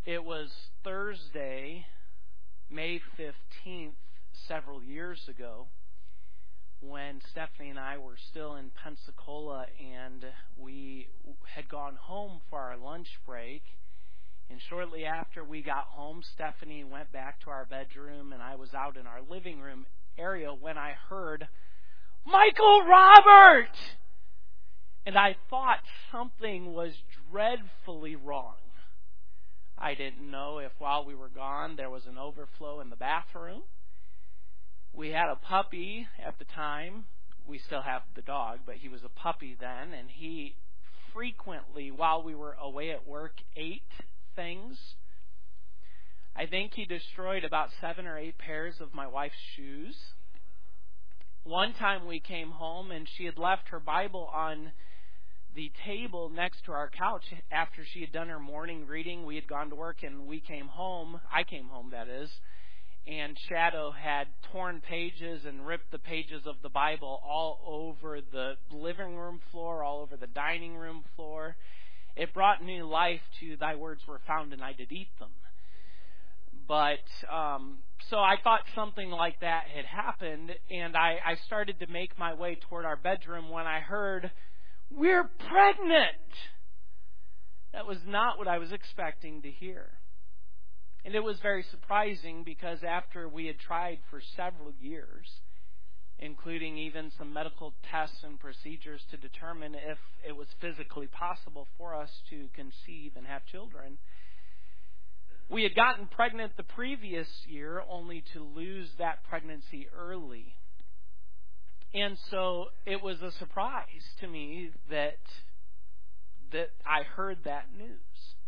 It was Thursday, May 15th, several years ago, when Stephanie and I were still in Pensacola, and we had gone home for our lunch break. And shortly after we got home, Stephanie went back to our bedroom, and I was out in our living room area when I heard, "Michael Robert!" And I thought something was dreadfully wrong. I didn't know if while we were gone there was an overflow in the bathroom. We had a puppy at the time. We still have the dog, but he was a puppy then, and he frequently, while we were away at work, ate things. I think he destroyed about 7 or 8 pairs of my wife's shoes. One time we came home and she had left her Bible on the table next to our couch after she had done her morning reading. We had gone to work and we came home. I came home, that is. And Shadow had torn pages and ripped the pages of the Bible all over the living room floor, all over the dining room floor. It brought new life to "Thy words were found and I did eat them." But, so I thought something like that had happened, and I started to make my way toward our bedroom when I heard, "We're pregnant!" That was not what I was expecting to hear. And it was very surprising because after we had tried for several years, including even some medical tests and procedures to determine if it was physically possible for us to conceive and have children, we had gotten pregnant the previous year only to lose that pregnancy early. And so it was a surprise to me that I heard that news.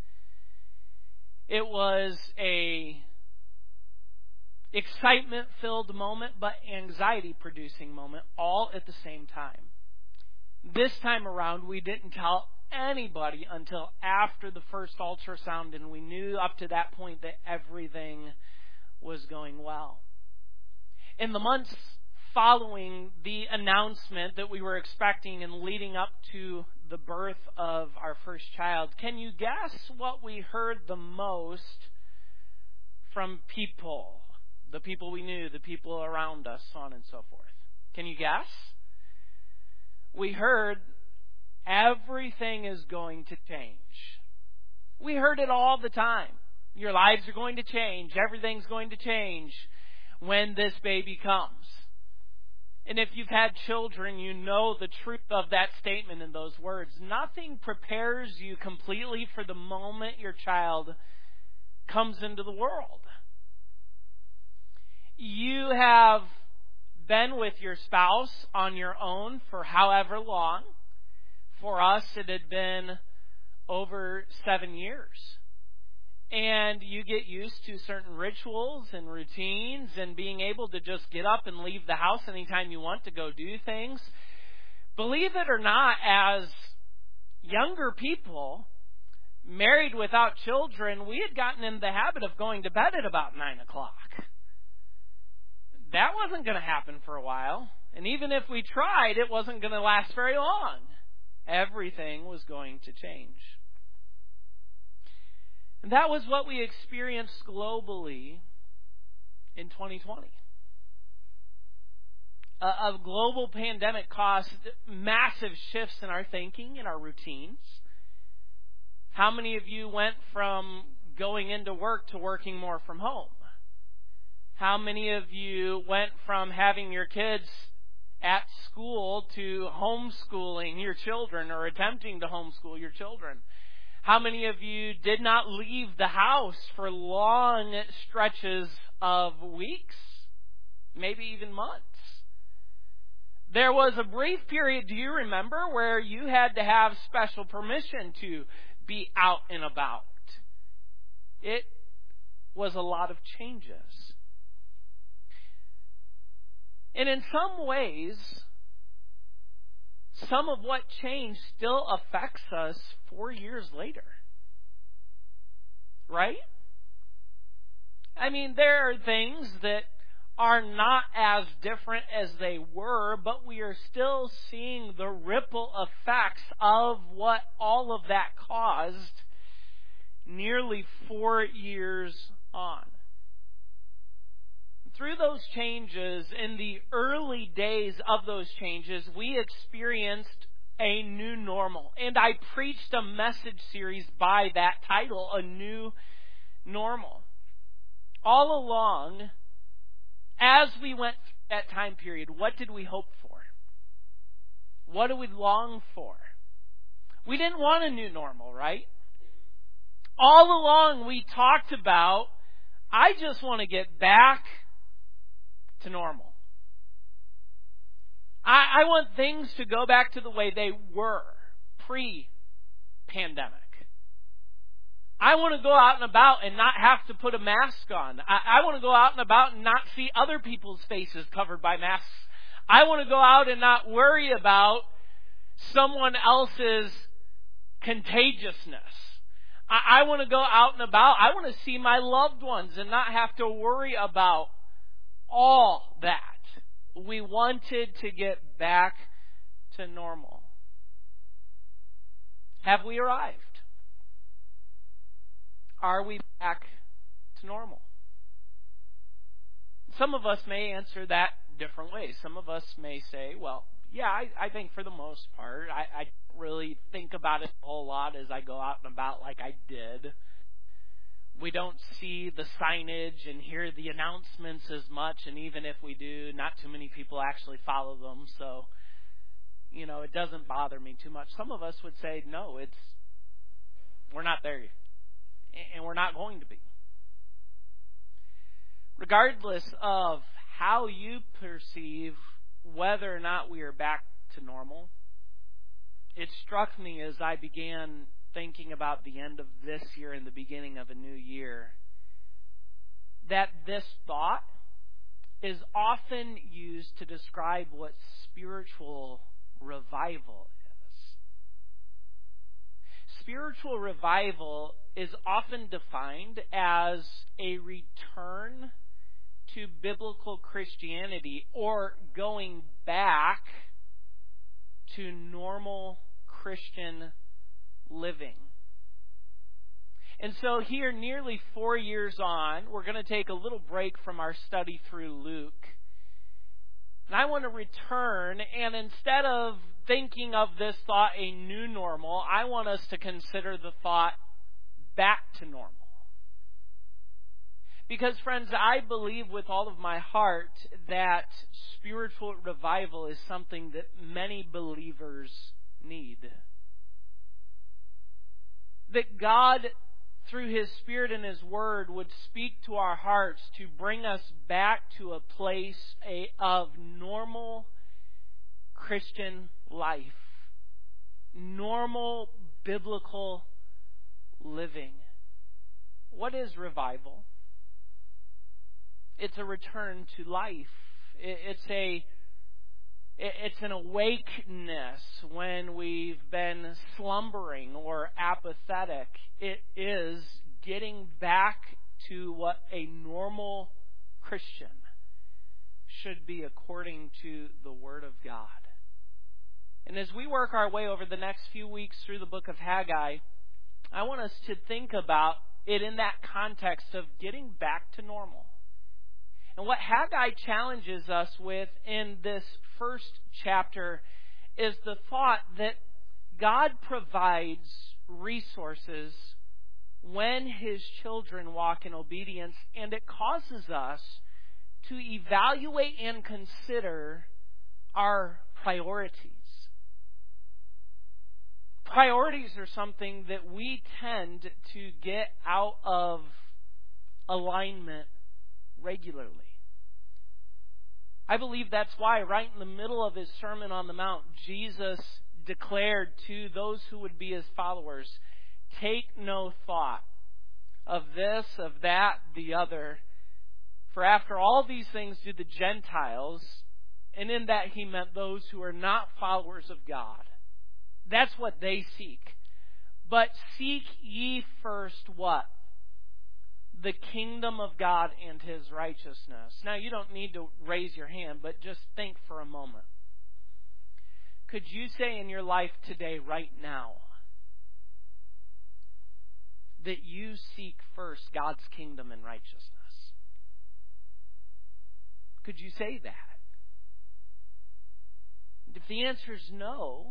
It was a excitement-filled moment, but anxiety-producing moment, all at the same time. This time around, we didn't tell anybody until after the first ultrasound, and we knew up to that point that everything was going well. In the months following the announcement that we were expecting and leading up to the birth of our first child, can you guess what we heard the most from people? The people we knew, the people around us, so on and so forth. Can you guess? We heard, "Everything is going to change." We heard it all the time. Your lives are going to change. Everything's going to change when this baby comes. And if you've had children, you know the truth of that statement and those words. Nothing prepares you completely for the moment your child comes into the world. You have been with your spouse on your own for however long. For us, it had been over 7 years. And you get used to certain rituals and routines and being able to just get up and leave the house anytime you want to go do things. Believe it or not, as younger people, married without children, we had gotten in the habit of going to bed at about 9 o'clock. That wasn't going to happen for a while. And even if we tried, it wasn't going to last very long. Everything was going to change. And that was what we experienced globally in 2020. A global pandemic caused massive shifts in our thinking and our routines. How many of you went from going into work to working more from home? How many of you went from having your kids at school to homeschooling your children or attempting to homeschool your children? How many of you did not leave the house for long stretches of weeks, maybe even months? There was a brief period, do you remember, where you had to have special permission to be out and about. It was a lot of changes. And in some ways, some of what changed still affects us 4 years later. Right? I mean, there are things that are not as different as they were, but we are still seeing the ripple effects of what all of that caused nearly 4 years on. Through those changes, in the early days of those changes, we experienced a new normal. And I preached a message series by that title, A New Normal. All along, as we went through that time period, what did we hope for? What do we long for? We didn't want a new normal, right? All along we talked about, I just want to get back to normal. I want things to go back to the way they were pre-pandemic. I want to go out and about and not have to put a mask on. I want to go out and about and not see other people's faces covered by masks. I want to go out and not worry about someone else's contagiousness. I want to go out and about. I want to see my loved ones and not have to worry about all that. We wanted to get back to normal. Have we arrived? Are we back to normal? Some of us may answer that different ways. Some of us may say, well, yeah, I think for the most part, I don't really think about it a whole lot as I go out and about like I did. We don't see the signage and hear the announcements as much, and even if we do, not too many people actually follow them, so, it doesn't bother me too much. Some of us would say, no, we're not there yet. And we're not going to be. Regardless of how you perceive whether or not we are back to normal, it struck me as I began thinking about the end of this year and the beginning of a new year, that this thought is often used to describe what spiritual revival is. Spiritual revival is often defined as a return to biblical Christianity or going back to normal Christian living. And so here, nearly 4 years on, we're going to take a little break from our study through Luke. And I want to return, and instead of thinking of this thought a new normal, I want us to consider the thought back to normal. Because, friends, I believe with all of my heart that spiritual revival is something that many believers need. That God, through His Spirit and His Word, would speak to our hearts to bring us back to a place of normal Christian life. Normal biblical living. What is revival? It's a return to life. It's an awakeness when we've been slumbering or apathetic. It is getting back to what a normal Christian should be according to the Word of God. And as we work our way over the next few weeks through the book of Haggai, I want us to think about it in that context of getting back to normal. And what Haggai challenges us with in this first chapter is the thought that God provides resources when His children walk in obedience, and it causes us to evaluate and consider our priorities. Priorities are something that we tend to get out of alignment regularly. I believe that's why right in the middle of His Sermon on the Mount, Jesus declared to those who would be His followers, take no thought of this, of that, the other. For after all these things do the Gentiles, and in that He meant those who are not followers of God. That's what they seek. But seek ye first what? The kingdom of God and His righteousness. Now, you don't need to raise your hand, but just think for a moment. Could you say in your life today, right now, that you seek first God's kingdom and righteousness? Could you say that? If the answer is no,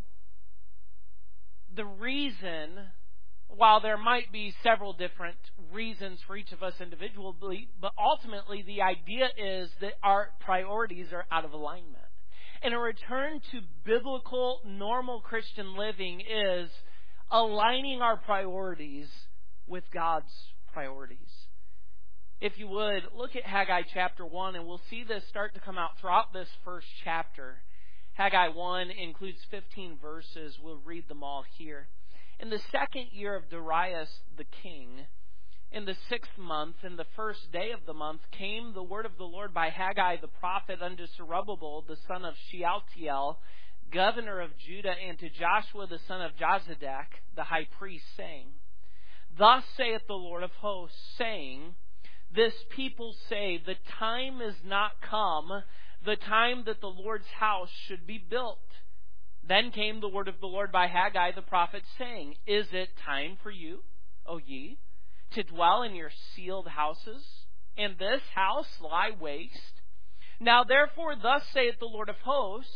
the reason, while there might be several different reasons for each of us individually, but ultimately the idea is that our priorities are out of alignment. And a return to biblical, normal Christian living is aligning our priorities with God's priorities. If you would, look at Haggai chapter 1, and we'll see this start to come out throughout this first chapter. Haggai 1 includes 15 verses. We'll read them all here. In the second year of Darius the king, in the 6th month, in the first day of the month, came the word of the Lord by Haggai the prophet unto Zerubbabel, the son of Shealtiel, governor of Judah, and to Joshua the son of Jozadak, the high priest, saying, Thus saith the Lord of hosts, saying, This people say, the time is not come, the time that the Lord's house should be built. Then came the word of the Lord by Haggai the prophet, saying, Is it time for you, O ye, to dwell in your sealed houses, and this house lie waste? Now therefore thus saith the Lord of hosts,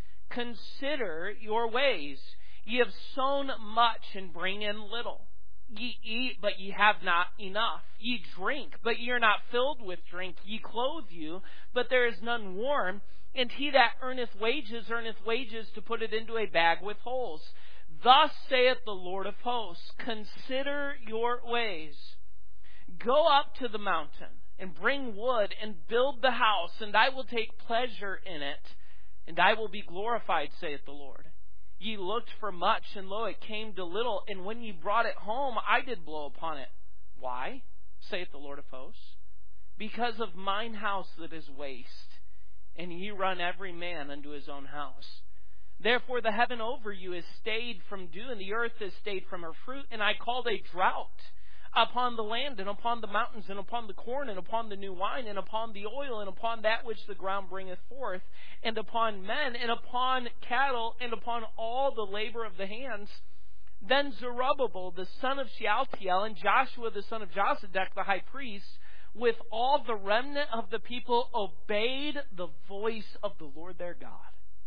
Consider your ways. Ye have sown much, and bring in little. Ye eat, but ye have not enough. Ye drink, but ye are not filled with drink. Ye clothe you, but there is none warm. And he that earneth wages to put it into a bag with holes. Thus saith the Lord of hosts, Consider your ways. Go up to the mountain, and bring wood, and build the house, and I will take pleasure in it, and I will be glorified, saith the Lord. Ye looked for much, and lo, it came to little, and when ye brought it home, I did blow upon it. Why, saith the Lord of hosts? Because of mine house that is waste, and ye run every man unto his own house. Therefore the heaven over you is stayed from dew, and the earth is stayed from her fruit, and I called a drought upon the land, and upon the mountains, and upon the corn, and upon the new wine, and upon the oil, and upon that which the ground bringeth forth, and upon men, and upon cattle, and upon all the labor of the hands. Then Zerubbabel the son of Shealtiel, and Joshua the son of Jozadak the high priest, with all the remnant of the people, obeyed the voice of the Lord their God,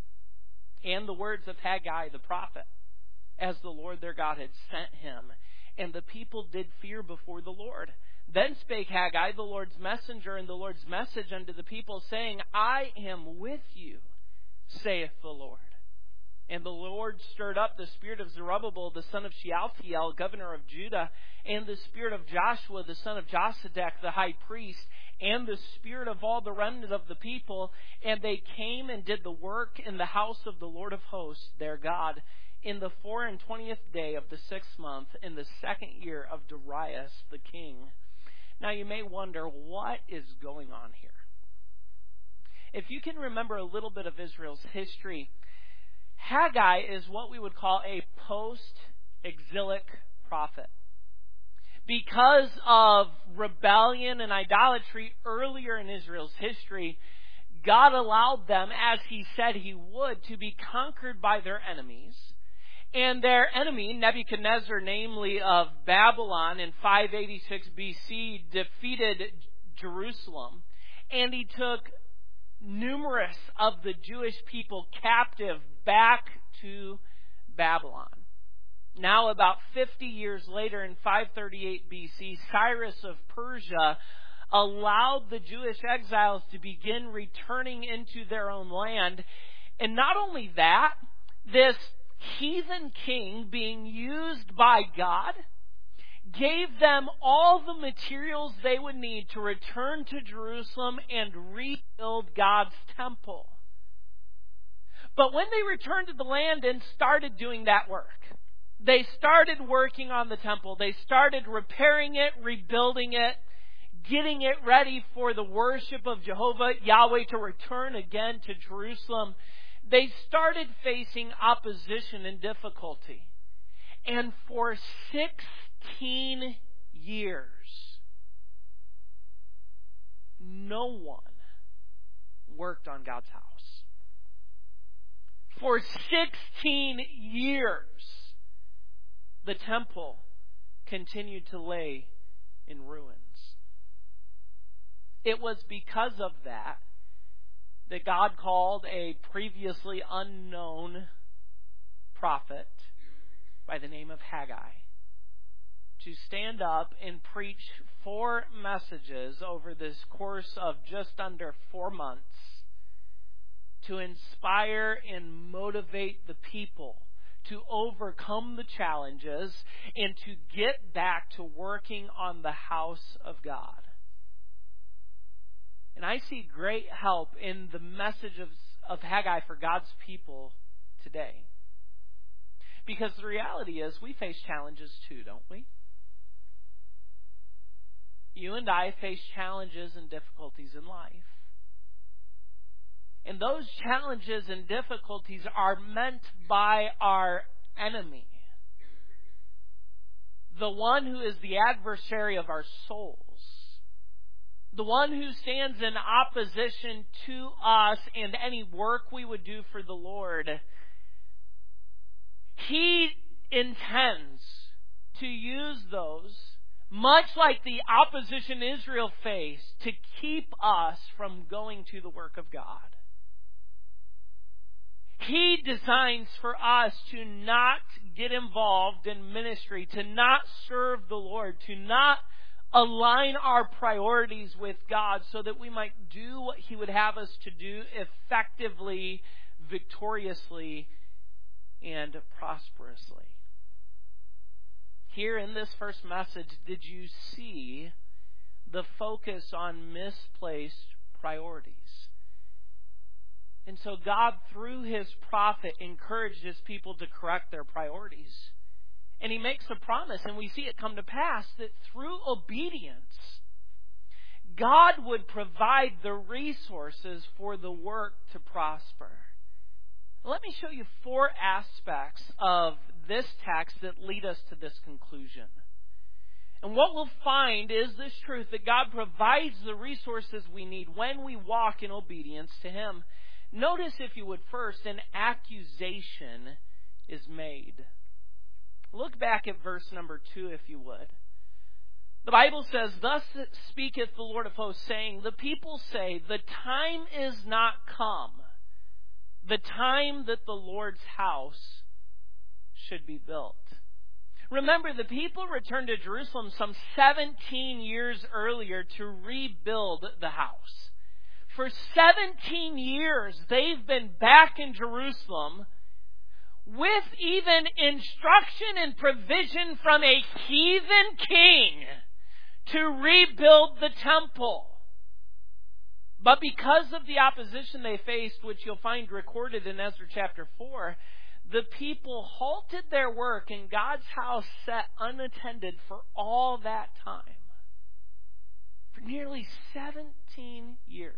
and the words of Haggai the prophet, as the Lord their God had sent him. And the people did fear before the Lord. Then spake Haggai, the Lord's messenger, and the Lord's message unto the people, saying, I am with you, saith the Lord. And the Lord stirred up the spirit of Zerubbabel, the son of Shealtiel, governor of Judah, and the spirit of Joshua, the son of Jozadak, the high priest, and the spirit of all the remnant of the people. And they came and did the work in the house of the Lord of hosts, their God, in the 24th day of the 6th month, in the 2nd year of Darius the king. Now you may wonder, what is going on here? If you can remember a little bit of Israel's history, Haggai is what we would call a post-exilic prophet. Because of rebellion and idolatry earlier in Israel's history, God allowed them, as He said He would, to be conquered by their enemies. And their enemy, Nebuchadnezzar, namely of Babylon, in 586 BC, defeated Jerusalem. And he took numerous of the Jewish people captive back to Babylon. Now, about 50 years later, in 538 BC, Cyrus of Persia allowed the Jewish exiles to begin returning into their own land. And not only that, this heathen king, being used by God, gave them all the materials they would need to return to Jerusalem and rebuild God's temple. But when they returned to the land and started doing that work, they started working on the temple. They started repairing it, rebuilding it, getting it ready for the worship of Jehovah, Yahweh, to return again to Jerusalem. They started facing opposition and difficulty. And for 16 years, no one worked on God's house. For 16 years, the temple continued to lay in ruins. It was because of that God called a previously unknown prophet by the name of Haggai to stand up and preach 4 messages over this course of just under 4 months to inspire and motivate the people to overcome the challenges and to get back to working on the house of God. And I see great help in the message of Haggai for God's people today. Because the reality is we face challenges too, don't we? You and I face challenges and difficulties in life. And those challenges and difficulties are meant by our enemy. The one who is the adversary of our souls. The one who stands in opposition to us and any work we would do for the Lord. He intends to use those, much like the opposition Israel faced, to keep us from going to the work of God. He designs for us to not get involved in ministry, to not serve the Lord, to not align our priorities with God so that we might do what He would have us to do effectively, victoriously, and prosperously. Here in this first message, did you see the focus on misplaced priorities? And so God, through His prophet, encouraged His people to correct their priorities. And He makes a promise, and we see it come to pass, that through obedience, God would provide the resources for the work to prosper. Let me show you 4 aspects of this text that lead us to this conclusion. And what we'll find is this truth, that God provides the resources we need when we walk in obedience to Him. Notice, if you would, first, an accusation is made. Look back at verse number 2, if you would. The Bible says, "Thus speaketh the Lord of hosts, saying, the people say, the time is not come, the time that the Lord's house should be built." Remember, the people returned to Jerusalem some 17 years earlier to rebuild the house. For 17 years, they've been back in Jerusalem with even instruction and provision from a heathen king to rebuild the temple. But because of the opposition they faced, which you'll find recorded in Ezra chapter 4, the people halted their work and God's house sat unattended for all that time. For nearly 17 years.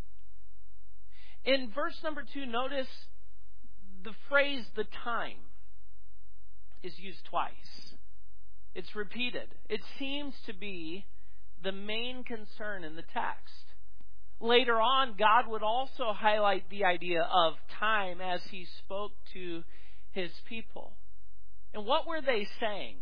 In verse number 2, notice the phrase, "the time," is used twice. It's repeated. It seems to be the main concern in the text. Later on, God would also highlight the idea of time as He spoke to His people. And what were they saying?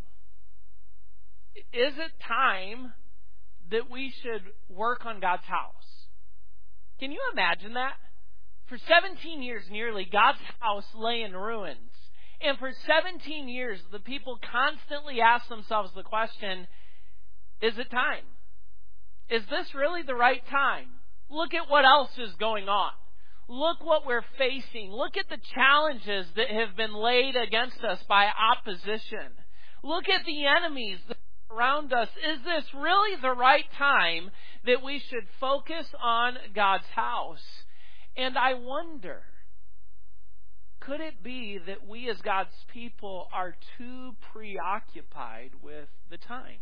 Is it time that we should work on God's house? Can you imagine that? For 17 years nearly, God's house lay in ruins. And for 17 years, the people constantly asked themselves the question, is it time? Is this really the right time? Look at what else is going on. Look what we're facing. Look at the challenges that have been laid against us by opposition. Look at the enemies that are around us. Is this really the right time that we should focus on God's house? And I wonder, could it be that we as God's people are too preoccupied with the time?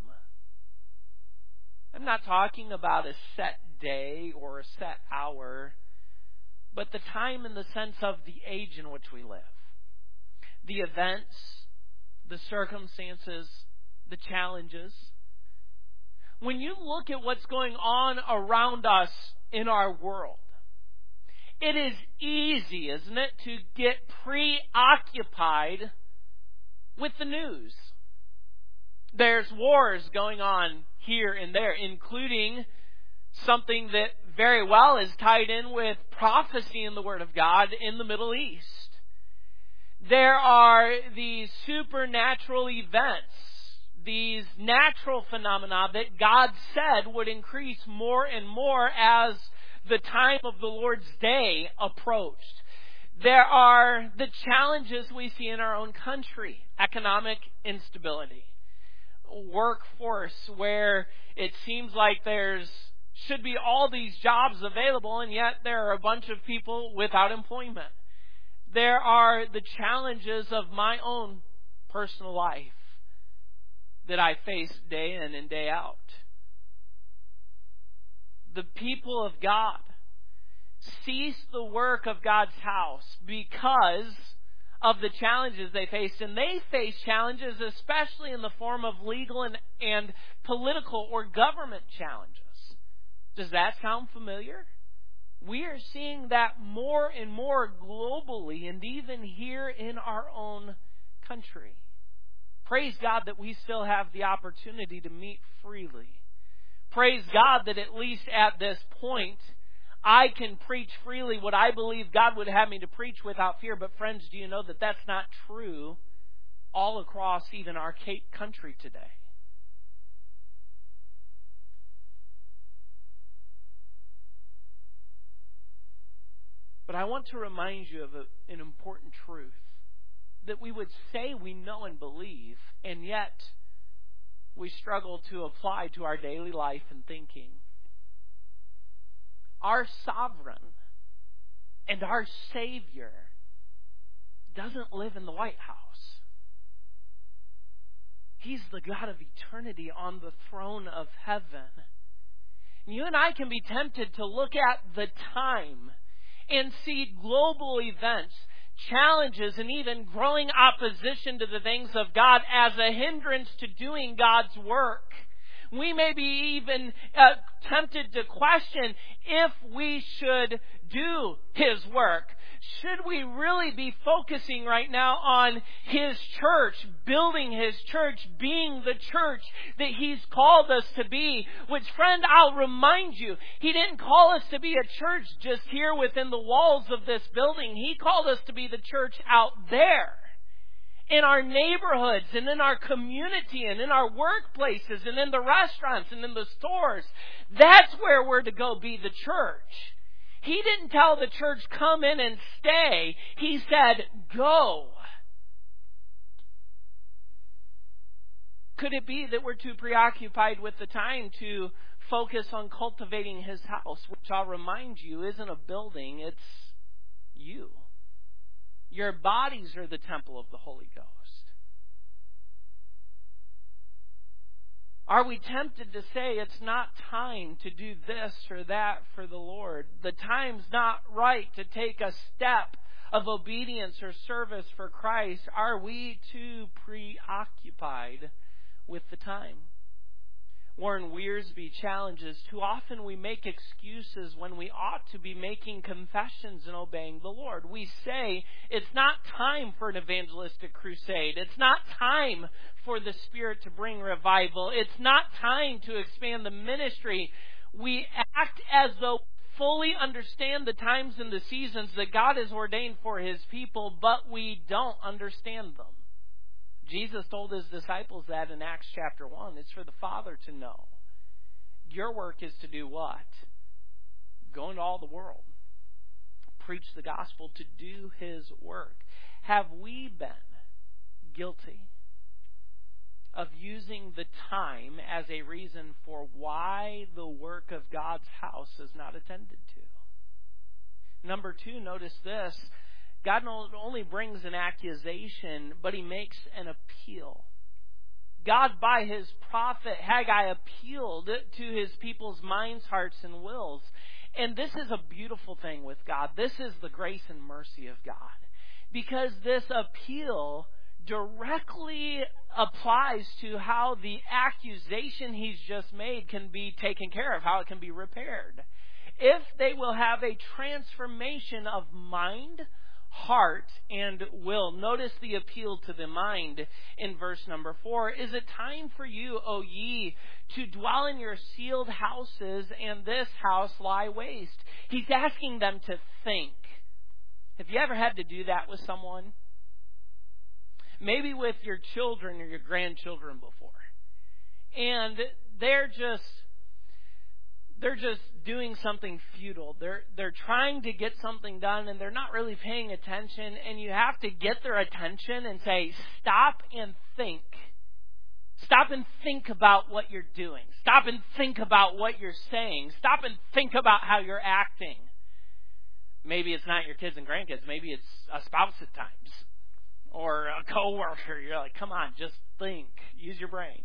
I'm not talking about a set day or a set hour, but the time in the sense of the age in which we live. The events, the circumstances, the challenges. When you look at what's going on around us in our world, it is easy, isn't it, to get preoccupied with the news. There's wars going on here and there, including something that very well is tied in with prophecy in the Word of God in the Middle East. There are these supernatural events, these natural phenomena that God said would increase more and more as the time of the Lord's day approached. There are the challenges we see in our own country: economic instability, workforce where it seems like should be all these jobs available, and yet there are a bunch of people without employment. There are the challenges of my own personal life that I face day in and day out. The people of God cease the work of God's house because of the challenges they faced. And they face challenges especially in the form of legal and political or government challenges. Does that sound familiar? We are seeing that more and more globally and even here in our own country. Praise God that we still have the opportunity to meet freely. Praise God that at least at this point I can preach freely what I believe God would have me to preach without fear. But friends, do you know that that's not true all across even our country today? But I want to remind you of an important truth that we would say we know and believe, and yet we struggle to apply to our daily life and thinking. Our sovereign and our Savior doesn't live in the White House. He's the God of eternity on the throne of heaven. You and I can be tempted to look at the time and see global events, challenges, and even growing opposition to the things of God as a hindrance to doing God's work. We may be even tempted to question if we should do His work. Should we really be focusing right now on His church, building His church, being the church that He's called us to be? Which, friend, I'll remind you, He didn't call us to be a church just here within the walls of this building. He called us to be the church out there, in our neighborhoods and in our community and in our workplaces and in the restaurants and in the stores. That's where we're to go be the church. He didn't tell the church, come in and stay. He said, go. Could it be that we're too preoccupied with the time to focus on cultivating His house, which I'll remind you isn't a building, it's you. Your bodies are the temple of the Holy Ghost. Are we tempted to say it's not time to do this or that for the Lord? The time's not right to take a step of obedience or service for Christ. Are we too preoccupied with the time? Warren Wiersbe challenges, too often we make excuses when we ought to be making confessions and obeying the Lord. We say it's not time for an evangelistic crusade. It's not time for the Spirit to bring revival. It's not time to expand the ministry. We act as though we fully understand the times and the seasons that God has ordained for His people, but we don't understand them. Jesus told His disciples that in Acts chapter 1. It's for the Father to know. Your work is to do what? Go into all the world. Preach the gospel, to do His work. Have we been guilty of using the time as a reason for why the work of God's house is not attended to? Number 2, notice this. God not only brings an accusation, but He makes an appeal. God, by His prophet Haggai, appealed to His people's minds, hearts, and wills. And this is a beautiful thing with God. This is the grace and mercy of God. Because this appeal directly applies to how the accusation He's just made can be taken care of, how it can be repaired. If they will have a transformation of mind, heart and will. Notice the appeal to the mind in verse number 4. Is it time for you, O ye, to dwell in your sealed houses, and this house lie waste? He's asking them to think. Have you ever had to do that with someone? Maybe with your children or your grandchildren before. And they're just doing something futile. They're trying to get something done, and they're not really paying attention, and you have to get their attention and say, stop and think. Stop and think about what you're doing. Stop and think about what you're saying. Stop and think about how you're acting. Maybe it's not your kids and grandkids. Maybe it's a spouse at times. Or a coworker. You're like, come on, just think. Use your brain.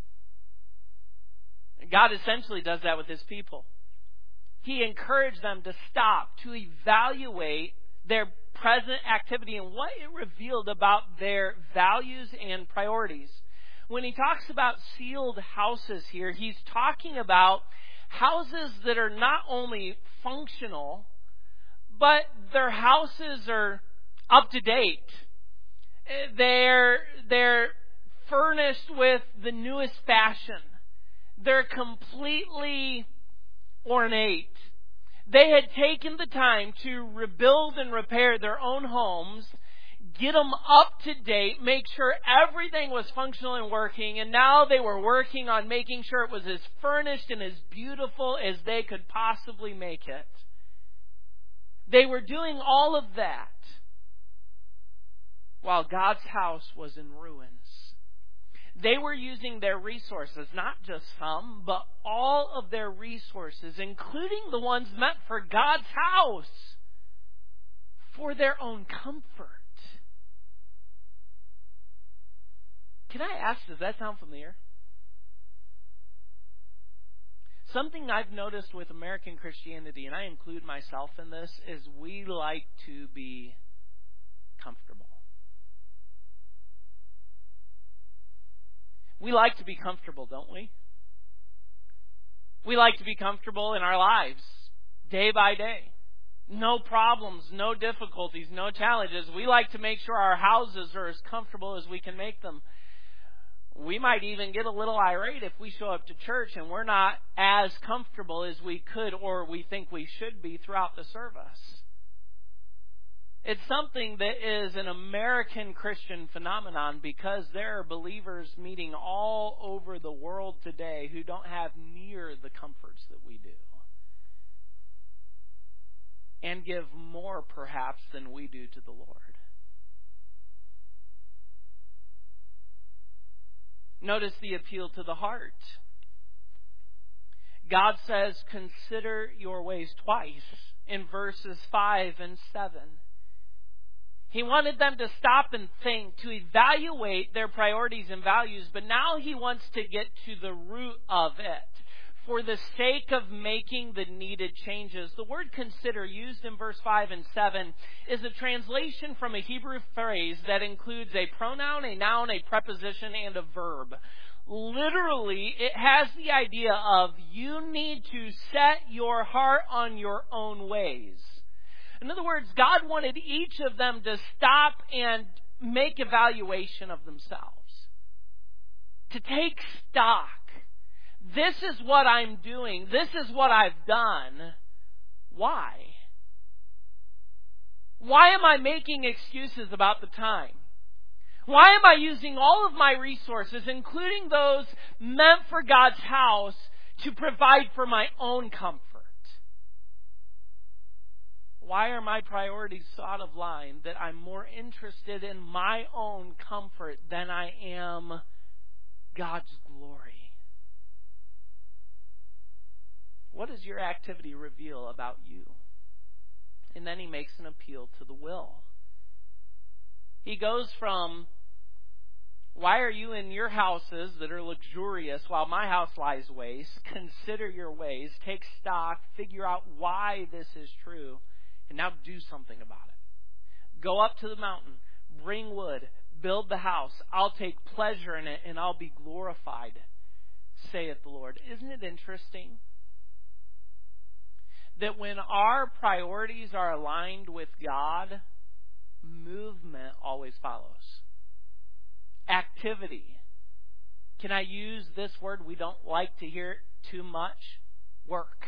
God essentially does that with His people. He encouraged them to stop, to evaluate their present activity and what it revealed about their values and priorities. When he talks about sealed houses here, he's talking about houses that are not only functional, but their houses are up to date. They're furnished with the newest fashion. They're completely ornate. They had taken the time to rebuild and repair their own homes, get them up to date, make sure everything was functional and working, and now they were working on making sure it was as furnished and as beautiful as they could possibly make it. They were doing all of that while God's house was in ruins. They were using their resources, not just some, but all of their resources, including the ones meant for God's house, for their own comfort. Can I ask, does that sound familiar? Something I've noticed with American Christianity, and I include myself in this, is we like to be comfortable. We like to be comfortable, don't we? We like to be comfortable in our lives, day by day. No problems, no difficulties, no challenges. We like to make sure our houses are as comfortable as we can make them. We might even get a little irate if we show up to church and we're not as comfortable as we could or we think we should be throughout the service. It's something that is an American Christian phenomenon because there are believers meeting all over the world today who don't have near the comforts that we do. And give more perhaps than we do to the Lord. Notice the appeal to the heart. God says, consider your ways twice in verses 5 and 7. He wanted them to stop and think, to evaluate their priorities and values, but now He wants to get to the root of it for the sake of making the needed changes. The word consider, used in verse 5 and 7, is a translation from a Hebrew phrase that includes a pronoun, a noun, a preposition, and a verb. Literally, it has the idea of you need to set your heart on your own ways. In other words, God wanted each of them to stop and make evaluation of themselves. To take stock. This is what I'm doing. This is what I've done. Why? Why am I making excuses about the time? Why am I using all of my resources, including those meant for God's house, to provide for my own comfort? Why are my priorities so out of line that I'm more interested in my own comfort than I am God's glory? What does your activity reveal about you? And then he makes an appeal to the will. He goes from, why are you in your houses that are luxurious while my house lies waste? Consider your ways, take stock, figure out why this is true. And now do something about it. Go up to the mountain, bring wood, build the house. I'll take pleasure in it and I'll be glorified, saith the Lord. Isn't it interesting that when our priorities are aligned with God, movement always follows. Activity. Can I use this word we don't like to hear too much? Work.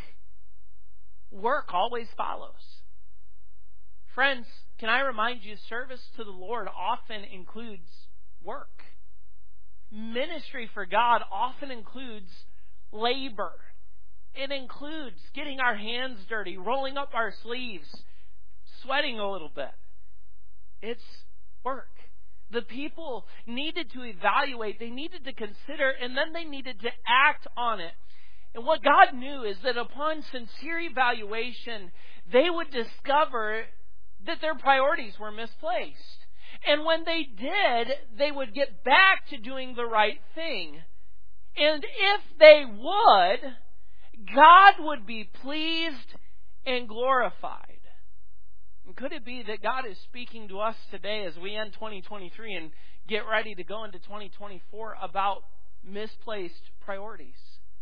Work always follows. Friends, can I remind you, service to the Lord often includes work. Ministry for God often includes labor. It includes getting our hands dirty, rolling up our sleeves, sweating a little bit. It's work. The people needed to evaluate, they needed to consider, and then they needed to act on it. And what God knew is that upon sincere evaluation, they would discover that their priorities were misplaced. And when they did, they would get back to doing the right thing. And if they would, God would be pleased and glorified. And could it be that God is speaking to us today as we end 2023 and get ready to go into 2024 about misplaced priorities?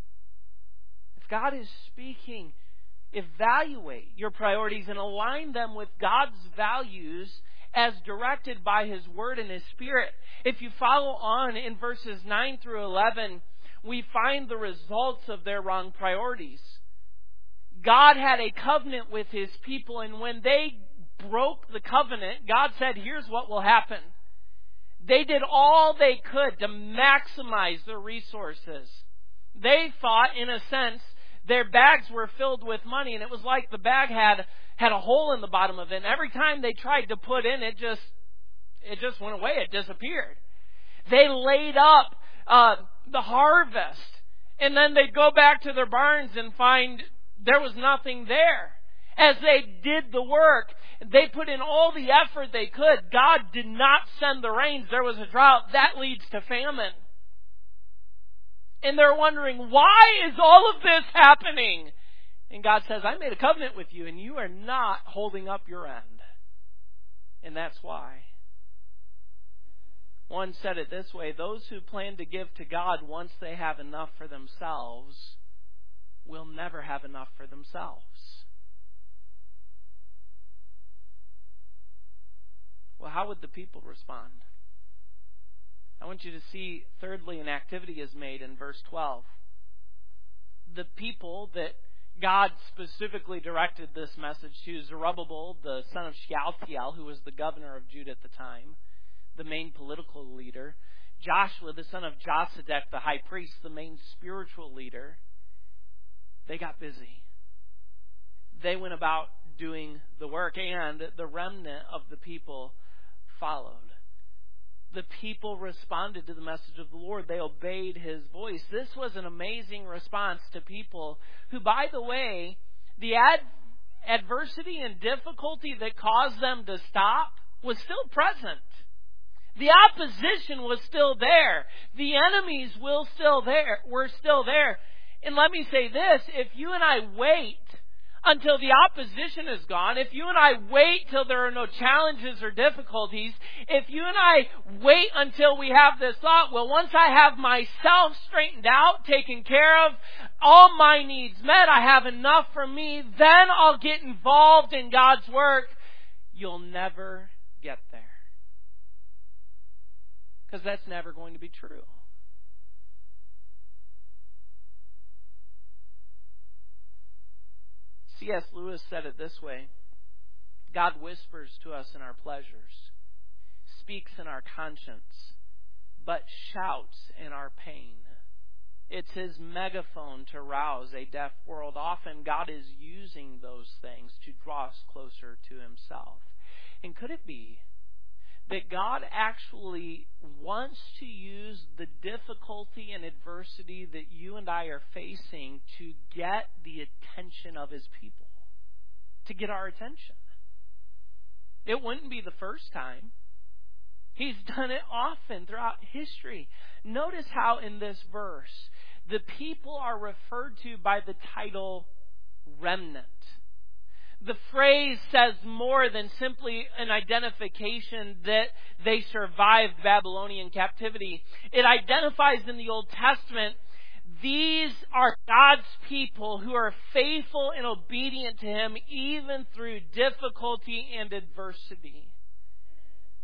If God is speaking, evaluate your priorities and align them with God's values as directed by His Word and His Spirit. If you follow on in verses 9 through 11, we find the results of their wrong priorities. God had a covenant with His people, and when they broke the covenant, God said, here's what will happen. They did all they could to maximize their resources. They thought, in a sense, their bags were filled with money, and it was like the bag had a hole in the bottom of it. And every time they tried to put in, it just went away. It disappeared. They laid up the harvest, and then they'd go back to their barns and find there was nothing there. As they did the work, they put in all the effort they could. God did not send the rains. There was a drought. That leads to famine. And they're wondering, why is all of this happening? And God says, I made a covenant with you, and you are not holding up your end. And that's why. One said it this way: those who plan to give to God once they have enough for themselves will never have enough for themselves. Well, how would the people respond? I want you to see, thirdly, an activity is made in verse 12. The people that God specifically directed this message to: Zerubbabel, the son of Shealtiel, who was the governor of Judah at the time, the main political leader; Joshua, the son of Josedek, the high priest, the main spiritual leader. They got busy. They went about doing the work, and the remnant of the people followed. The people responded to the message of the Lord. They obeyed His voice. This was an amazing response to people who, by the way, the adversity and difficulty that caused them to stop was still present. The opposition was still there. The enemies were still there. And let me say this: if you and I wait until the opposition is gone, if you and I wait till there are no challenges or difficulties, if you and I wait until we have this thought, well, once I have myself straightened out, taken care of, all my needs met, I have enough for me, then I'll get involved in God's work, you'll never get there. Because that's never going to be true. C.S. Lewis said it this way: God whispers to us in our pleasures, speaks in our conscience, but shouts in our pain. It's His megaphone to rouse a deaf world. Often God is using those things to draw us closer to Himself. And could it be that God actually wants to use the difficulty and adversity that you and I are facing to get the attention of His people, to get our attention? It wouldn't be the first time. He's done it often throughout history. Notice how in this verse, the people are referred to by the title remnant. The phrase says more than simply an identification that they survived Babylonian captivity. It identifies in the Old Testament, these are God's people who are faithful and obedient to Him even through difficulty and adversity.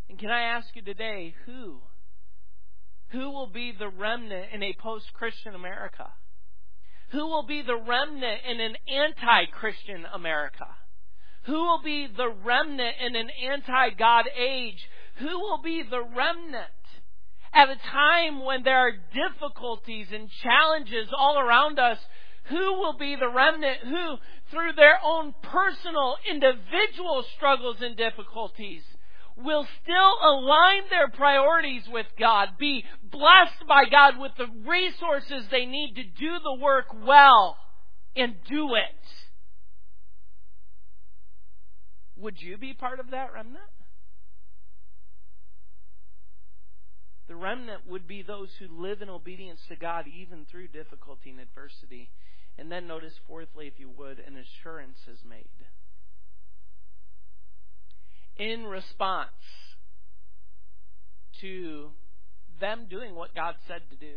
And can I ask you today, who? Who will be the remnant in a post-Christian America? Who will be the remnant in an anti-Christian America? Who will be the remnant in an anti-God age? Who will be the remnant at a time when there are difficulties and challenges all around us? Who will be the remnant who, through their own personal, individual struggles and difficulties, will still align their priorities with God, be blessed by God with the resources they need to do the work well, and do it? Would you be part of that remnant? The remnant would be those who live in obedience to God even through difficulty and adversity. And then notice, fourthly, if you would, an assurance is made. In response to them doing what God said to do.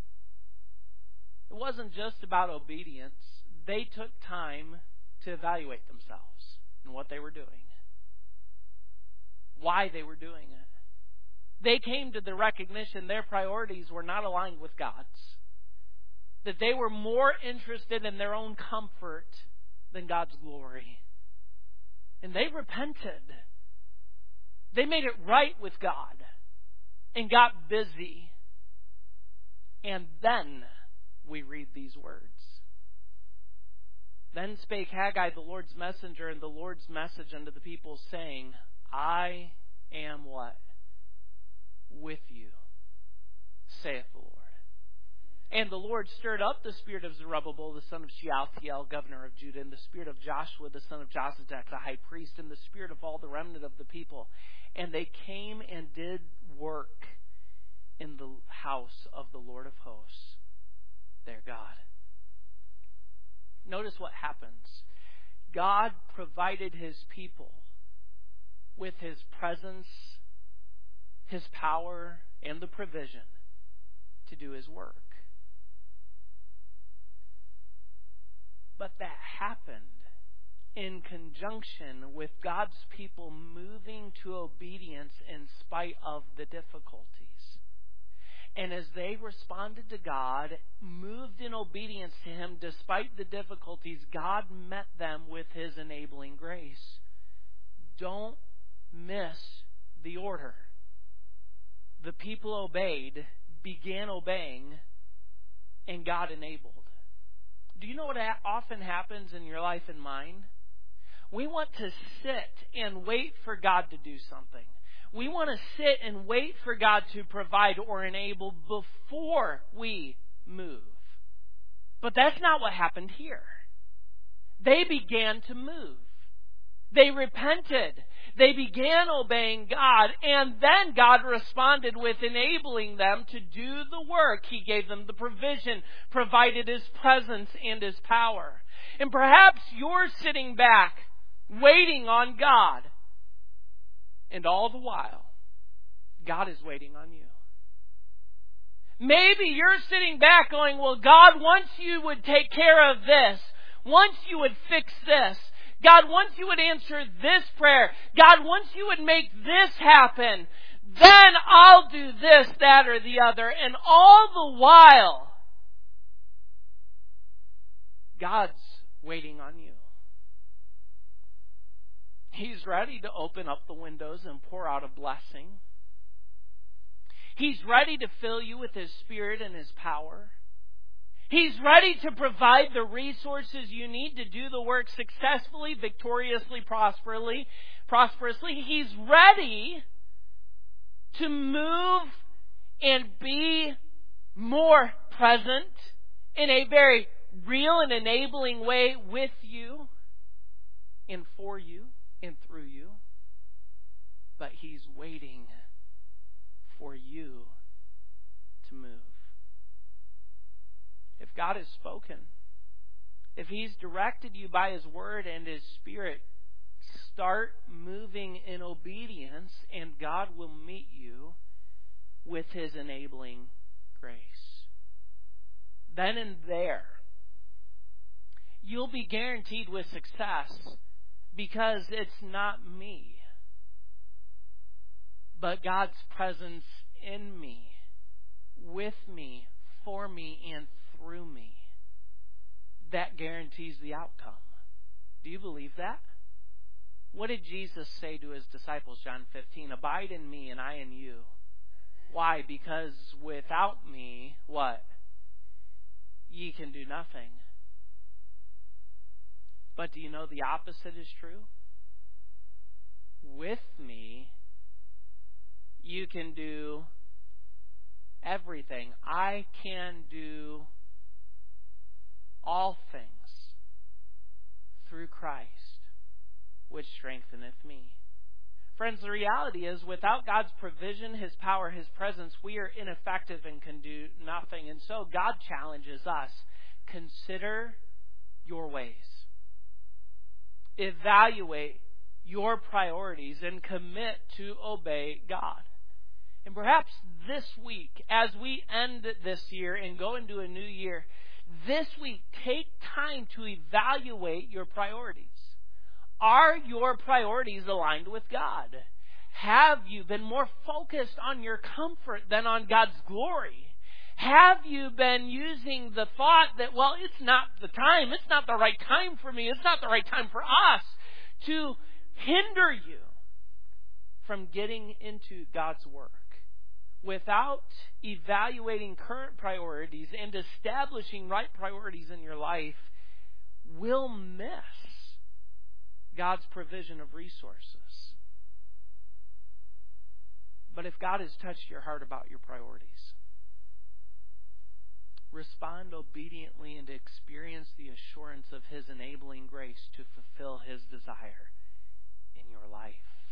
It wasn't just about obedience. They took time to evaluate themselves and what they were doing, why they were doing it. They came to the recognition their priorities were not aligned with God's, that they were more interested in their own comfort than God's glory. And they repented. They made it right with God and got busy. And then we read these words. Then spake Haggai, the Lord's messenger, and the Lord's message unto the people, saying, I am what? With you, saith the Lord. And the Lord stirred up the spirit of Zerubbabel, the son of Shealtiel, governor of Judah, and the spirit of Joshua, the son of Jozadak, the high priest, and the spirit of all the remnant of the people. And they came and did work in the house of the Lord of hosts, their God. Notice what happens. God provided His people with His presence, His power, and the provision to do His work. But that happened in conjunction with God's people moving to obedience in spite of the difficulties. And as they responded to God, moved in obedience to Him despite the difficulties, God met them with His enabling grace. Don't miss the order. The people obeyed, began obeying, and God enabled. Do you know what often happens in your life and mine? We want to sit and wait for God to do something. We want to sit and wait for God to provide or enable before we move. But that's not what happened here. They began to move. They repented. They began obeying God, and then God responded with enabling them to do the work. He gave them the provision, provided His presence and His power. And perhaps you're sitting back, waiting on God. And all the while, God is waiting on you. Maybe you're sitting back going, well, God, once you would take care of this, once you would fix this, God, once you would answer this prayer, God, once you would make this happen, then I'll do this, that, or the other. And all the while, God's waiting on you. He's ready to open up the windows and pour out a blessing. He's ready to fill you with His Spirit and His power. He's ready to provide the resources you need to do the work successfully, victoriously, prosperously. He's ready to move and be more present in a very real and enabling way with you and for you and through you. But He's waiting for you to move. If God has spoken, if He's directed you by His Word and His Spirit, start moving in obedience and God will meet you with His enabling grace. Then and there, you'll be guaranteed with success because it's not me, but God's presence in me, with me, for me, and through me. That guarantees the outcome. Do you believe that? What did Jesus say to his disciples, John 15? Abide in me and I in you. Why? Because without me, what? Ye can do nothing. But do you know the opposite is true? With me, you can do everything. I can do all things through Christ, which strengtheneth me. Friends, the reality is, without God's provision, His power, His presence, we are ineffective and can do nothing. And so God challenges us. Consider your ways. Evaluate your priorities and commit to obey God. And perhaps this week, as we end this year and go into a new year, this week, take time to evaluate your priorities. Are your priorities aligned with God? Have you been more focused on your comfort than on God's glory? Have you been using the thought that, well, it's not the time, it's not the right time for me, it's not the right time for us, to hinder you from getting into God's work? Without evaluating current priorities and establishing right priorities in your life, we'll miss God's provision of resources. But if God has touched your heart about your priorities, respond obediently and experience the assurance of His enabling grace to fulfill His desire in your life.